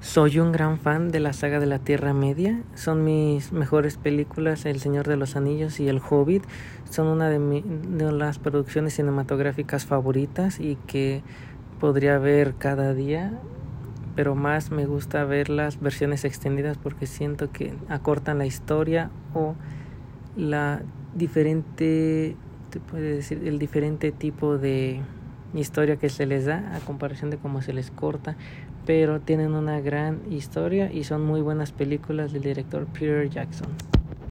Soy un gran fan de la saga de la Tierra Media. Son mis mejores películas, El Señor de los Anillos y El Hobbit. Son una de las producciones cinematográficas favoritas y que podría ver cada día, pero más me gusta ver las versiones extendidas porque siento que acortan la historia o la diferente, te puede decir, el diferente tipo de historia que se les da a comparación de cómo se les corta, pero tienen una gran historia y son muy buenas películas del director Peter Jackson.